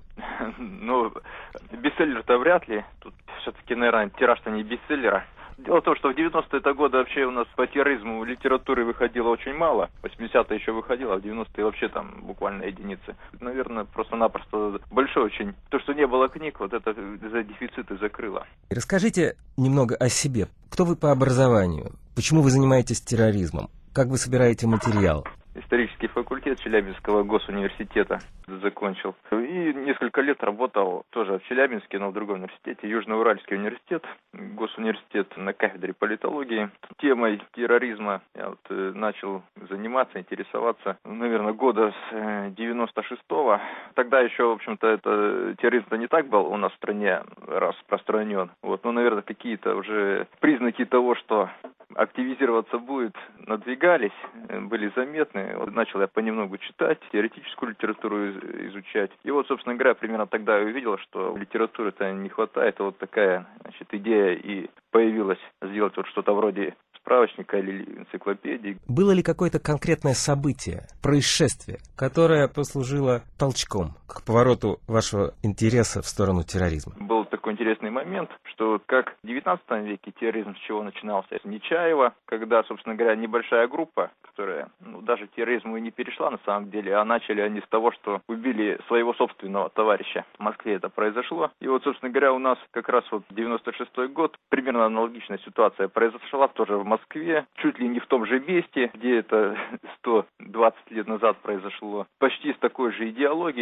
Бестселлер-то вряд ли. Тут все-таки, наверное, тираж-то не бестселлера. Дело в том, что в 90-е годы вообще у нас по терроризму литературы выходило очень мало. В 80-е еще выходило, а в 90-е вообще там буквально единицы. Наверное, просто-напросто большой очень. То, что не было книг, вот это за дефициты закрыло. Расскажите немного о себе. Кто вы по образованию? Почему вы занимаетесь терроризмом? Как вы собираете материал? Исторический факультет Челябинского госуниверситета закончил. И несколько лет работал тоже в Челябинске, но в другом университете, Южноуральский университет, госуниверситет на кафедре политологии. Темой терроризма я начал заниматься, интересоваться, наверное, года с 96-го. Тогда еще, в общем-то, терроризм-то не так был у нас в стране распространен. Но, наверное, какие-то уже признаки того, что активизироваться будет, надвигались, были заметны. Начал я понемногу читать, теоретическую литературу изучать. И собственно говоря, примерно тогда я увидел, что литературы-то не хватает. Такая, идея и появилась сделать что-то вроде справочника или энциклопедии. Было ли какое-то конкретное событие, происшествие, которое послужило толчком к повороту вашего интереса в сторону терроризма? Был такой интересный момент, что как в 19 веке терроризм с чего начинался? С Нечаева, когда, собственно говоря, небольшая группа, которая даже терроризму и не перешла на самом деле, а начали они с того, что убили своего собственного товарища. В Москве это произошло. И собственно говоря, у нас как раз 96-й год, примерно аналогичная ситуация произошла тоже в Москве, чуть ли не в том же месте, где это 120 лет назад произошло. Почти с такой же идеологией, тоже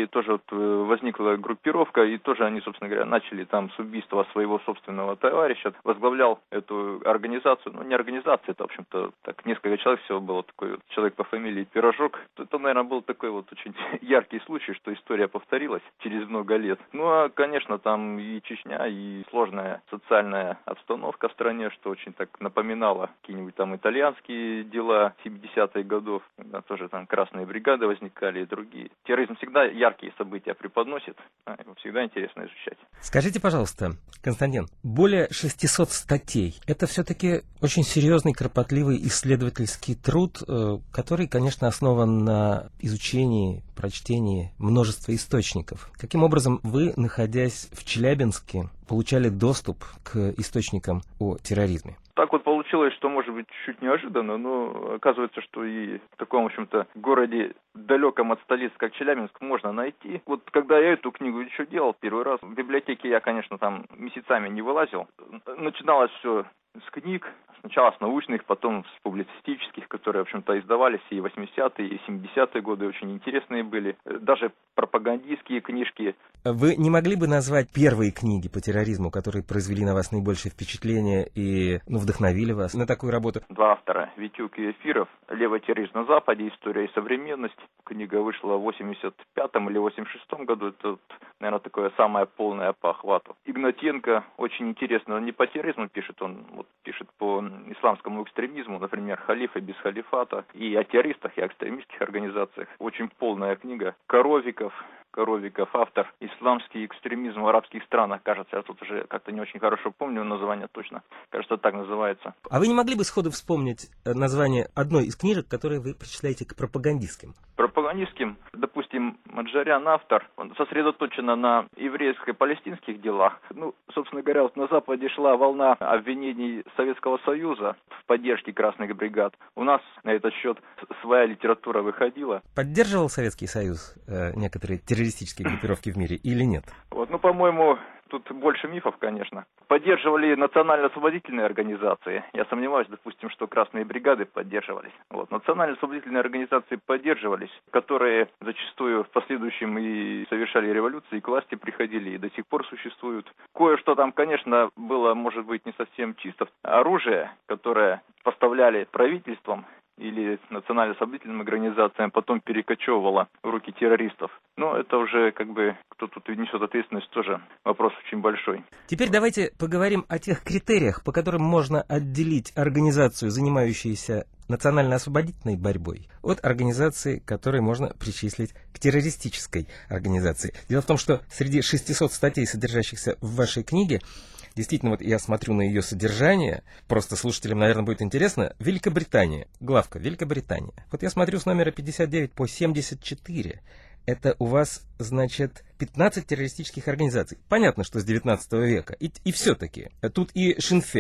возникла группировка, и тоже они, собственно говоря, начали там с убийства своего собственного товарища. Возглавлял эту организацию, не организация, это, в общем-то, так, несколько человек всего было, такой человек по фамилии Пирожок. Это, наверное, был такой очень яркий случай, что история повторилась через много лет. А, конечно, там и Чечня, и сложная социальная обстановка в стране, что очень так напоминало какие-нибудь там итальянские дела 70-х годов, когда тоже там красные бригады возникали и другие. Терроризм всегда яркие события преподносит, его всегда интересно изучать. Скажите, пожалуйста, Константин, более 600 статей. Это все-таки очень серьезный, кропотливый исследовательский труд, который, конечно, основан на изучении, прочтении множества источников. Каким образом вы, находясь в Челябинске, получали доступ к источникам о терроризме? Так вот получилось, что, может быть, чуть неожиданно, но оказывается, что и в таком, в общем-то, городе далеком от столицы, как Челябинск, можно найти. Вот когда я эту книгу еще делал первый раз, в библиотеке я, конечно, там месяцами не вылазил. Начиналось все с книг, сначала с научных, потом с публицистических, которые, в общем-то, издавались и 80-е, и 70-е годы, очень интересные были. Даже пропагандистские книжки. Вы не могли бы назвать первые книги по терроризму, которые произвели на вас наибольшее впечатление и вдохновили вас на такую работу? Два автора, Витюк и Эфиров. «Левый терроризм на Западе. История и современность». Книга вышла в 85-м или 86-м году. Это, наверное, такое самое полное по охвату. Игнатенко очень интересно. Он не по терроризму пишет, он пишет по исламскому экстремизму, например, «Халиф и без халифата», и о террористах, и о экстремистских организациях. Очень полная книга. Коровиков, автор «Исламский экстремизм в арабских странах». Кажется, я тут уже как-то не очень хорошо помню название точно. Кажется, так называется. А вы не могли бы сходу вспомнить название одной из книжек, которые вы причисляете к пропагандистским? Пропагандистским, допустим, Маджарян, автор, он сосредоточен на еврейско-палестинских делах. Собственно говоря, на Западе шла волна обвинений Советского Союза в поддержке красных бригад. У нас на этот счет своя литература выходила. Поддерживал Советский Союз некоторые террористические группировки в мире или нет? По-моему, тут больше мифов, конечно. Поддерживали национально-освободительные организации. Я сомневаюсь, допустим, что красные бригады поддерживались. Национально-освободительные организации поддерживались, которые зачастую в последующем и совершали революции, и к власти приходили, и до сих пор существуют. Кое-что там, конечно, было, может быть, не совсем чисто. Оружие, которое поставляли правительством или национально-освободительным организациям, потом перекочевывало в руки террористов. Это уже кто тут несет ответственность, тоже вопрос очень большой. Теперь давайте поговорим о тех критериях, по которым можно отделить организацию, занимающуюся национально-освободительной борьбой, от организации, которую можно причислить к террористической организации. Дело в том, что среди 600 статей, содержащихся в вашей книге, действительно, я смотрю на ее содержание, просто слушателям, наверное, будет интересно. Великобритания, главка Великобритания. Я смотрю с номера 59 по 74. Это у вас, значит, 15 террористических организаций. Понятно, что с 19 века. И все-таки. Тут и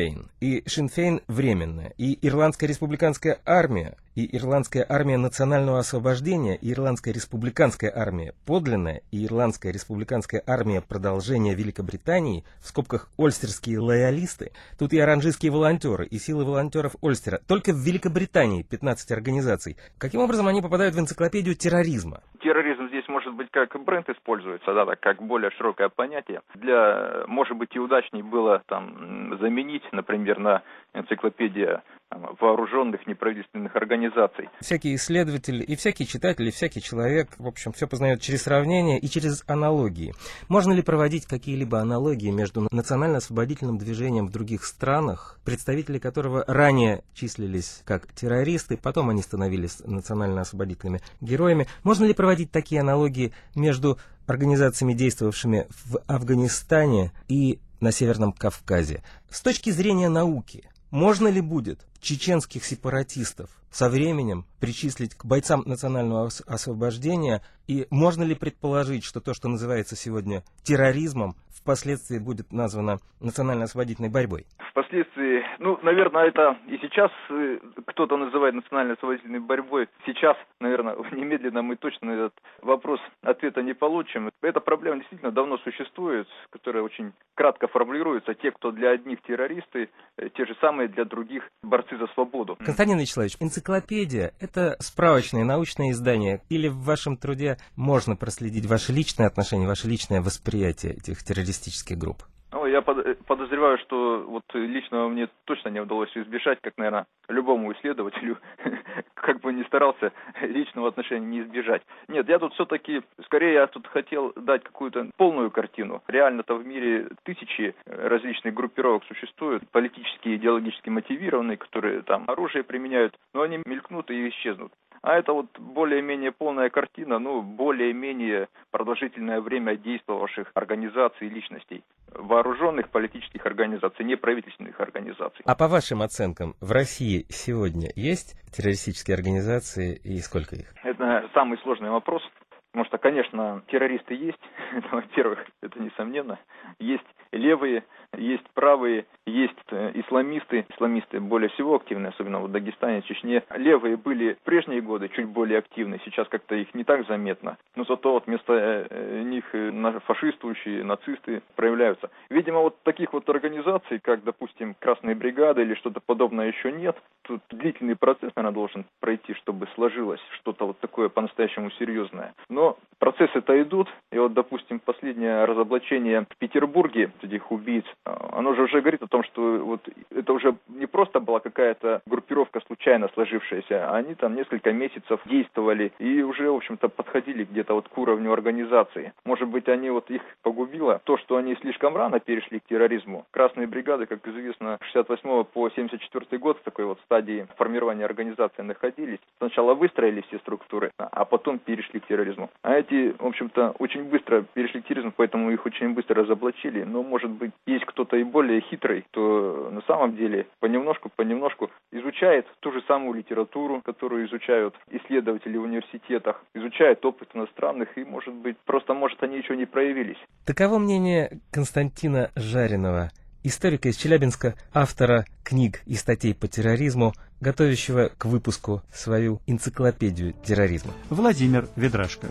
Шинфейн временная, и Ирландская республиканская армия, и Ирландская армия национального освобождения, и Ирландская республиканская армия подлинная, и Ирландская республиканская армия продолжения Великобритании, в скобках ольстерские лоялисты. Тут и оранжистские волонтеры, и силы волонтеров Ольстера. Только в Великобритании 15 организаций. Каким образом они попадают в энциклопедию терроризма? Терроризм здесь, может быть, как бренд используется, как более широкое понятие. Может быть, и удачнее было заменить, например, на энциклопедия вооруженных неправительственных организаций. Всякий исследователь и всякий читатель, и всякий человек, в общем, все познает через сравнение и через аналогии. Можно ли проводить какие-либо аналогии между национально-освободительным движением в других странах, представители которого ранее числились как террористы, потом они становились национально-освободительными героями? Можно ли проводить такие аналогии между организациями, действовавшими в Афганистане и на Северном Кавказе? С точки зрения науки, можно ли будет чеченских сепаратистов со временем причислить к бойцам национального освобождения? И можно ли предположить, что то, что называется сегодня терроризмом, впоследствии будет названо национально-освободительной борьбой? впоследствии, наверное, это и сейчас кто-то называет национально-освободительной борьбой. Сейчас, наверное, немедленно мы точно на этот вопрос ответа не получим. Эта проблема действительно давно существует, которая очень кратко формулируется. Те, кто для одних террористы, те же самые для других борцы за свободу. Константин Вячеславович, энциклопедия — это справочное научное издание? Или в вашем труде можно проследить ваше личное отношение, ваше личное восприятие этих террористических групп? Я подозреваю, что вот лично мне точно не удалось избежать, как, наверное, любому исследователю, как бы ни старался, личного отношения не избежать. Нет, я тут все-таки, скорее я тут хотел дать какую-то полную картину. Реально-то в мире тысячи различных группировок существуют, политически, идеологически мотивированные, которые там оружие применяют, но они мелькнут и исчезнут. А это вот более-менее полная картина, более-менее продолжительное время действовавших организаций и личностей, вооруженных политических организаций, неправительственных организаций. А по вашим оценкам, в России сегодня есть террористические организации и сколько их? Это самый сложный вопрос. Потому что, конечно, террористы есть, во-первых, это несомненно. Есть левые, есть правые, есть исламисты. Исламисты более всего активны, особенно в Дагестане, Чечне. Левые были в прежние годы чуть более активны, сейчас как-то их не так заметно. Но зато вот вместо них фашистующие, нацисты проявляются. Видимо, вот таких вот организаций, как, допустим, Красные бригады или что-то подобное еще нет. Тут длительный процесс, наверное, должен пройти, чтобы сложилось что-то вот такое по-настоящему серьезное. Но процессы-то идут, и вот, допустим, последнее разоблачение в Петербурге этих убийц, оно же уже говорит о том, что вот это уже не просто была какая-то группировка случайно сложившаяся, а они там несколько месяцев действовали и уже, в общем-то, подходили где-то вот к уровню организации. Может быть, они вот их погубило то, что они слишком рано перешли к терроризму. Красные бригады, как известно, с 68 по 74 год в такой вот стадии формирования организации находились. Сначала выстроили все структуры, а потом перешли к терроризму. А эти, в общем-то, очень быстро перешли к терроризму, поэтому их очень быстро разоблачили. Но, может быть, есть кто-то и более хитрый, кто на самом деле понемножку изучает ту же самую литературу, которую изучают исследователи в университетах, изучает опыт иностранных, и, может быть, они еще не проявились. Таково мнение Константина Жаринова, историка из Челябинска, автора книг и статей по терроризму, готовящего к выпуску свою энциклопедию терроризма. Владимир Ведрашко.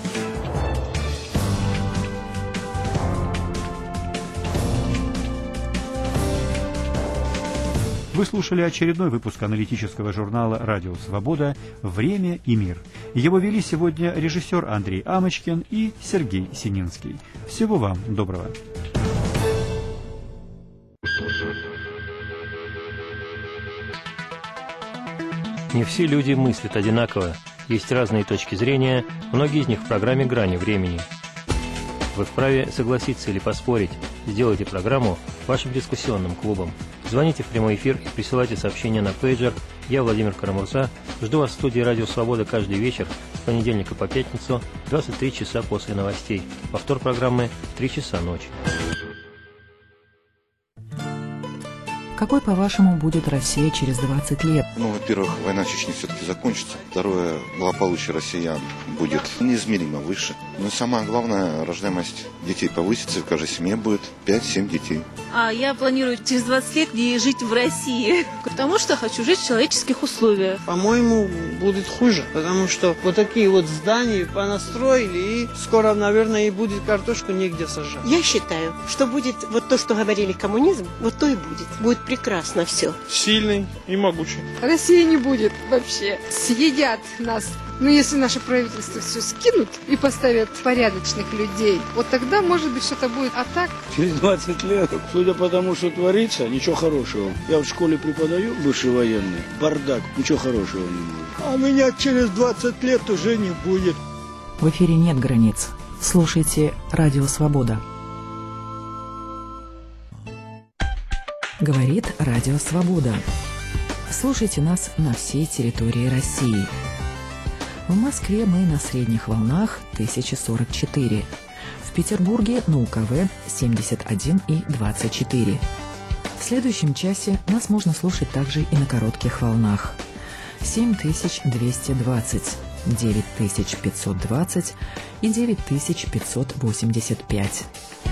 Вы слушали очередной выпуск аналитического журнала «Радио Свобода. Время и мир». Его вели сегодня режиссер Андрей Амочкин и Сергей Сининский. Всего вам доброго. Не все люди мыслят одинаково. Есть разные точки зрения, многие из них в программе «Грани времени». Вы вправе согласиться или поспорить. Сделайте программу вашим дискуссионным клубом. Звоните в прямой эфир и присылайте сообщения на пейджер. Я, Владимир Карамурза, жду вас в студии «Радио Свобода» каждый вечер с понедельника по пятницу, 23 часа после новостей. Повтор программы в 3 часа ночи. Какой, по-вашему, будет Россия через 20 лет? Во-первых, война в Чечне все-таки закончится. Второе, благополучие россиян будет неизмеримо выше. Но самое главное, рождаемость детей повысится, в каждой семье будет 5-7 детей. Я планирую через 20 лет жить в России, потому что хочу жить в человеческих условиях. По-моему, будет хуже, потому что вот такие вот здания понастроили, и скоро, наверное, и будет картошку негде сажать. Я считаю, что будет вот то, что говорили коммунизм, вот то и будет. Будет прекрасно все. Сильный и могучий. России не будет вообще. Съедят нас. Но если наше правительство все скинут и поставят порядочных людей, вот тогда, может быть, что-то будет. А так... Через 20 лет, судя по тому, что творится, ничего хорошего. Я в школе преподаю, бывший военный, бардак, ничего хорошего не будет. А меня через 20 лет уже не будет. В эфире нет границ. Слушайте «Радио Свобода». Говорит «Радио Свобода». Слушайте нас на всей территории России. В Москве мы на средних волнах 1044. В Петербурге на УКВ 71 и 24. В следующем часе нас можно слушать также и на коротких волнах 7220, 9520 и 9585.